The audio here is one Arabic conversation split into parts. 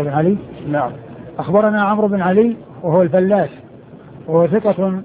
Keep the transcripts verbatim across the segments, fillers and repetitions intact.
عمرو بن علي. نعم. أخبرنا عمرو بن علي وهو الفلاس وهو ثقة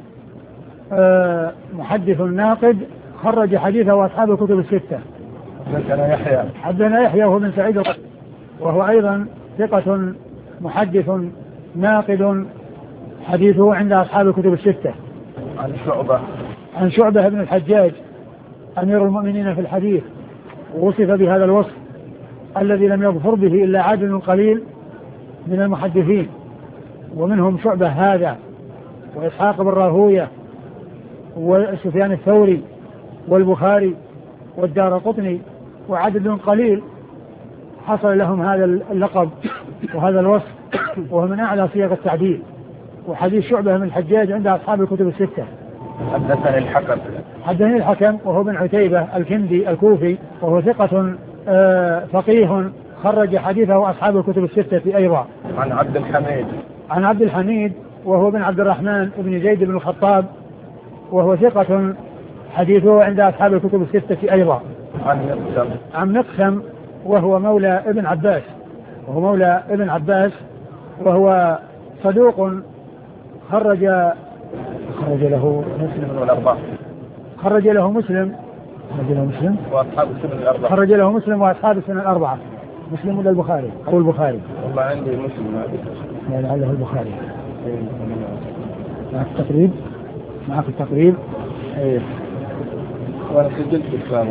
محدث ناقد خرج حديثه أصحاب الكتب الستة. حدثنا يحيى حدثنا يحيى وهو بن سعيد وهو أيضا ثقة محدث ناقد حديثه عند أصحاب الكتب الستة. عن شعبة عن شعبة بن الحجاج أمير المؤمنين في الحديث، ووصف بهذا الوصف الذي لم يظفر به إلا عدد قليل من المحدثين، ومنهم شعبة هذا وإسحاق بن راهوية وسفيان الثوري والبخاري والدارقطني وعدد قليل حصل لهم هذا اللقب وهذا الوصف، وهو من أعلى صيغ التعديل. وحديث شعبة بن الحجاج عند أصحاب الكتب الستة. حدثني الحكم حدثني الحكم وهو بن عتيبة الكندي الكوفي وهو ثقة آه فقيه خرج حديثه أصحاب الكتب الستة أيضا. عن عبد الحميد عن عبد الحميد وهو بن عبد الرحمن بن زيد بن الخطاب وهو ثقة حديثه عند أصحاب الكتب الستة أيضا. عن مقسم عن مقسم وهو مولى ابن عباس وهو مولى ابن عباس وهو صدوق خرج خرج له مسلم والأربعة خرج له مسلم خرج له مسلم وأصحاب السنن الأربعة خرج له مسلم وأصحاب السنن الأربعة. مسلم ولا البخاري أو البخاري؟ والله عندي مسلم لا لعله البخاري. معك التقريب معك التقريب ايه وانا سجلت اسلامه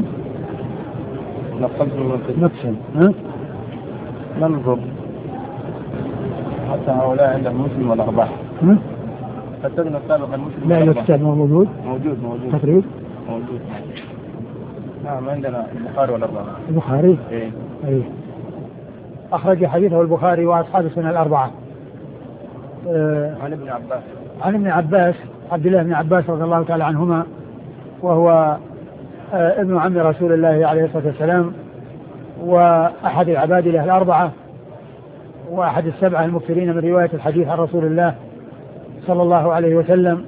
نقلت من نقسم ها ننظر حتى هؤلاء عندهم مسلم والأربعة. كتبنا سابقا مسلم لا الكتاب موجود موجود موجود تقريب موجود. نعم عندنا البخاري والأربعة. البخاري ايه ايه أخرج حديثه البخاري وأصحاب السنن الأربعة. آه عن ابن عباس عن ابن عباس عبد الله بن عباس رضي الله تعالى عنهما وهو آه ابن عم رسول الله عليه الصلاة والسلام وأحد العباد له الأربعة وأحد السبعة المكثرين من رواية الحديث عن رسول الله صلى الله عليه وسلم،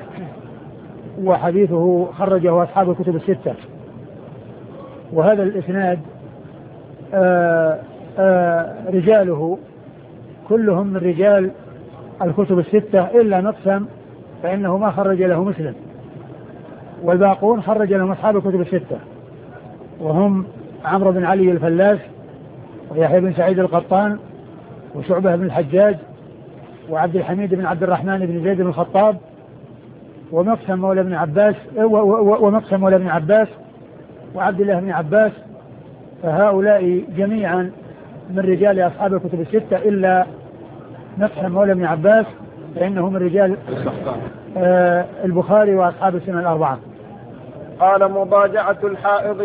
وحديثه خرجه أصحاب الكتب الستة. وهذا الإسناد آآ آآ رجاله كلهم من رجال الكتب الستة إلا مقسم فإنه ما خرج له مسلم، والباقون خرج لهم أصحاب الكتب الستة وهم عمرو بن علي الفلاس ويحيى بن سعيد القطان وشعبة بن الحجاج وعبد الحميد بن عبد الرحمن بن زيد بن الخطاب ومقسم مولى بن عباس ومقسم مولى بن عباس وعبد الله بن عباس. فهؤلاء جميعا من رجال أصحاب الكتب الستة إلا مقسم مولى بن عباس فإنه من رجال آه البخاري وأصحاب السنن الأربعة. قال مضاجعة الحائض